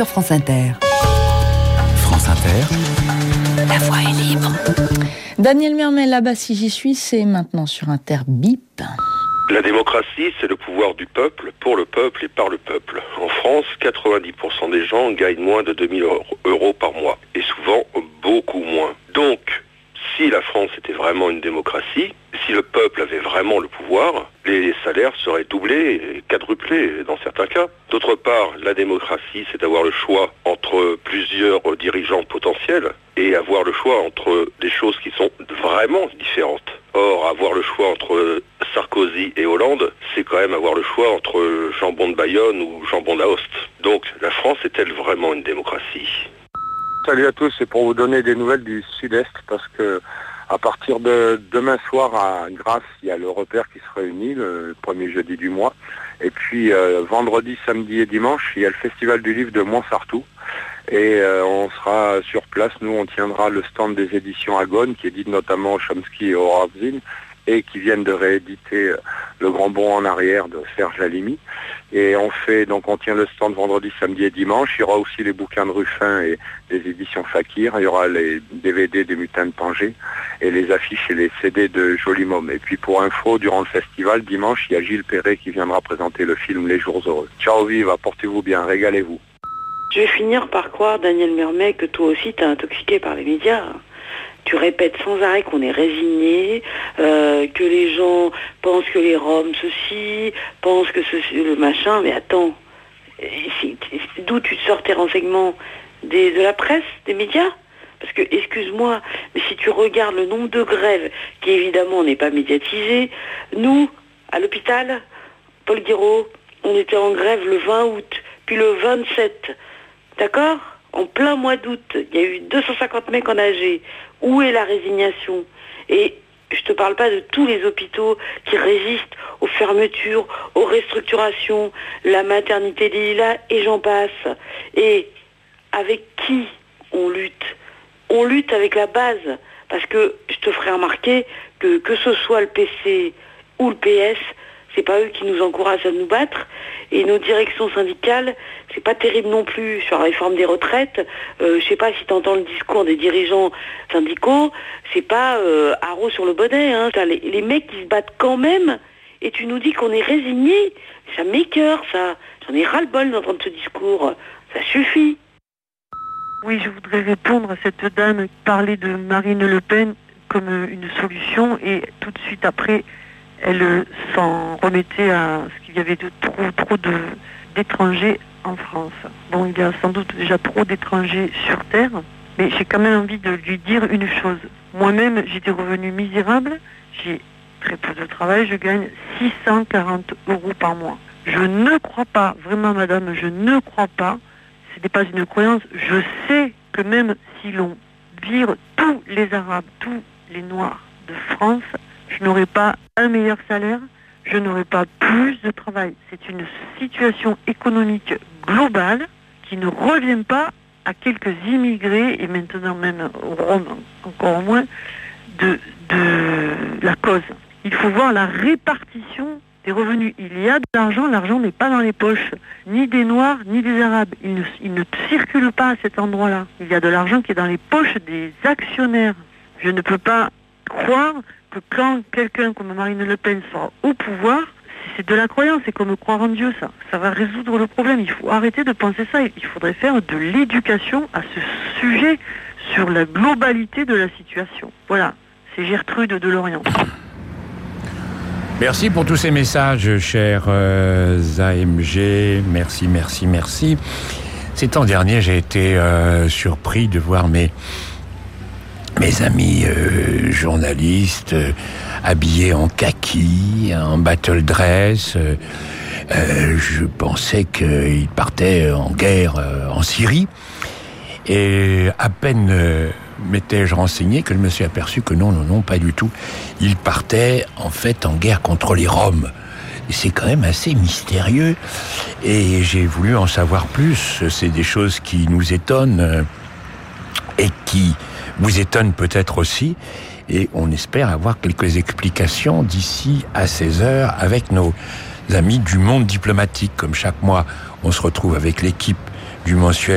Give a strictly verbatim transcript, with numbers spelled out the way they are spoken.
sur France Inter. France Inter, la voix est libre. Daniel Mermet, là-bas si j'y suis, c'est maintenant sur Inter Bip. La démocratie, c'est le pouvoir du peuple, pour le peuple et par le peuple. En France, quatre-vingt-dix pour cent des gens gagnent moins de deux mille euros par mois, et souvent beaucoup moins. Donc, si la France était vraiment une démocratie, si le peuple avait vraiment le pouvoir, les salaires seraient doublés et quadruplés dans certains cas. D'autre part, la démocratie, c'est avoir le choix entre plusieurs dirigeants potentiels et avoir le choix entre des choses qui sont vraiment différentes. Or, avoir le choix entre Sarkozy et Hollande, c'est quand même avoir le choix entre jambon de Bayonne ou jambon d'Aoste. Donc, la France est-elle vraiment une démocratie ? Salut à tous, c'est pour vous donner des nouvelles du Sud-Est parce que à partir de demain soir à Grasse, il y a l'Europère qui se réunit le premier jeudi du mois. Et puis euh, vendredi, samedi et dimanche, il y a le Festival du livre de Montsartou. Et euh, on sera sur place, nous on tiendra le stand des éditions Agone qui édite notamment Chomsky et Horazin et qui viennent de rééditer Le Grand Bond en arrière de Serge Lalimi. Et on fait, donc on tient le stand vendredi, samedi et dimanche. Il y aura aussi les bouquins de Ruffin et les éditions Fakir. Il y aura les D V D des Mutins de Tanger et les affiches et les C D de Joli Môme. Et puis pour info, durant le festival, dimanche, il y a Gilles Perret qui viendra présenter le film Les Jours Heureux. Ciao vive, portez-vous bien, régalez-vous. Je vais finir par croire, Daniel Mermet, que toi aussi t'es intoxiqué par les médias. Tu répètes sans arrêt qu'on est résigné, euh, que les gens pensent que les Roms ceci, pensent que ceci, le machin, mais attends, c'est, c'est, d'où tu te sors tes renseignements des, de la presse, des médias ? Parce que, excuse-moi, mais si tu regardes le nombre de grèves, qui évidemment n'est pas médiatisé, nous, à l'hôpital, Paul Guiraud, on était en grève le vingt août, puis le vingt-sept, d'accord ? En plein mois d'août, il y a eu deux cent cinquante mecs en A G. Où est la résignation ? Et je te parle pas de tous les hôpitaux qui résistent aux fermetures, aux restructurations, la maternité des Lilas et j'en passe. Et avec qui on lutte ? On lutte avec la base. Parce que je te ferai remarquer que que ce soit le P C ou le P S, c'est pas eux qui nous encouragent à nous battre. Et nos directions syndicales, c'est pas terrible non plus sur la réforme des retraites. Euh, je sais pas si tu entends le discours des dirigeants syndicaux, c'est pas euh, haro sur le bonnet. Hein. Les, les mecs qui se battent quand même, et tu nous dis qu'on est résignés. Ça m'écœure, ça. J'en ai ras-le-bol d'entendre ce discours. Ça suffit. Oui, je voudrais répondre à cette dame qui parlait de Marine Le Pen comme une solution et tout de suite après, elle s'en remettait à ce qu'il y avait de trop, trop de, d'étrangers en France. Bon, il y a sans doute déjà trop d'étrangers sur Terre, mais j'ai quand même envie de lui dire une chose. Moi-même, j'ai des revenus misérables, j'ai très peu de travail, je gagne six cent quarante euros par mois. Je ne crois pas, vraiment madame, je ne crois pas, ce n'est pas une croyance, je sais que même si l'on vire tous les Arabes, tous les Noirs de France, je n'aurai pas un meilleur salaire, je n'aurai pas plus de travail. C'est une situation économique globale qui ne revient pas à quelques immigrés, et maintenant même aux Roms encore moins, de, de la cause. Il faut voir la répartition des revenus. Il y a de l'argent, l'argent n'est pas dans les poches, ni des Noirs, ni des Arabes. Il ne, il ne circule pas à cet endroit-là. Il y a de l'argent qui est dans les poches des actionnaires. Je ne peux pas croire que quand quelqu'un comme Marine Le Pen sera au pouvoir, c'est de la croyance, c'est comme croire en Dieu, ça. Ça va résoudre le problème. Il faut arrêter de penser ça. Il faudrait faire de l'éducation à ce sujet sur la globalité de la situation. Voilà, c'est Gertrude de Lorient. Merci pour tous ces messages, chers euh, A M G. Merci, merci, merci. Ces temps derniers, j'ai été euh, surpris de voir mes... Mes amis euh, journalistes euh, habillés en kaki, en battle dress, euh, euh, je pensais qu'ils partaient en guerre euh, en Syrie. Et à peine euh, m'étais-je renseigné que je me suis aperçu que non, non, non, pas du tout. Ils partaient en fait en guerre contre les Roms. Et c'est quand même assez mystérieux. Et j'ai voulu en savoir plus. C'est des choses qui nous étonnent euh, et qui vous étonne peut-être aussi, et on espère avoir quelques explications d'ici à seize heures avec nos amis du Monde diplomatique. Comme chaque mois, on se retrouve avec l'équipe du mensuel